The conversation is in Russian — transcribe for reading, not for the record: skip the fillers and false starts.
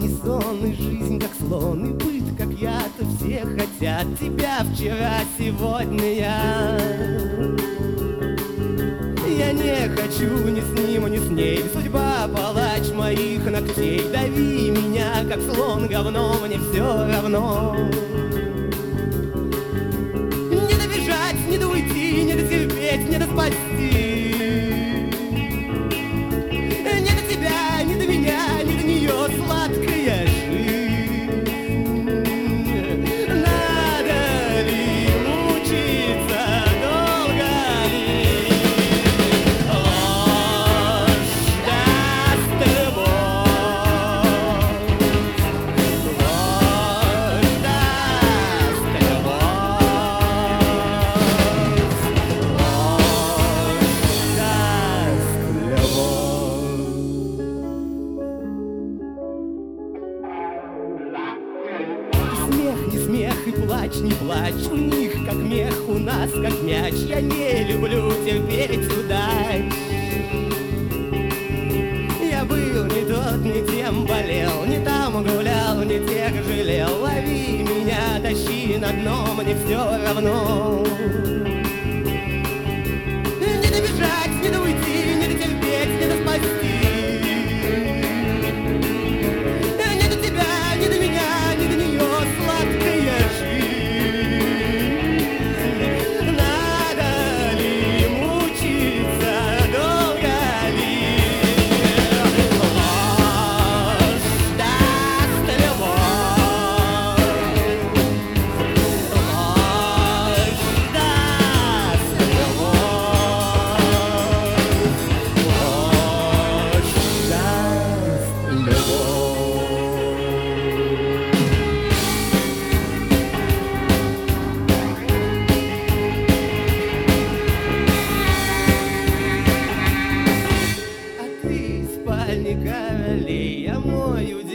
не сон, и жизнь как слон, и быт как яд, и все хотят тебя вчера, сегодня я не хочу ни с ним, ни с ней. Судьба палач моих ногтей. Дави меня, как слон, говно, мне все равно. Не добежать, не уйти, не дотерпеть, не спасти. Не до тебя, не до меня, не до нее сладкая жизнь. Надо ли мучиться, долго ли? Ложь даст любовь, ложь даст любовь, ложь даст любовь. Смех, не смех, и плач, не плачь. У них как мех, у нас как мяч. Я не люблю терпеть удач. Я был не тот, не тем болел, не там гулял, не тех жалел. Лови меня, тащи на дно, мне все равно. Не добежать, не уйти, не дотерпеть, не спасти. Не до тебя, не до меня, не до нее сладкая жизнь. Надо ли мучиться, долго ли? Ложь даст любовь, ложь даст любовь, ложь даст любовь. А ты из спальни королей, я мой удел.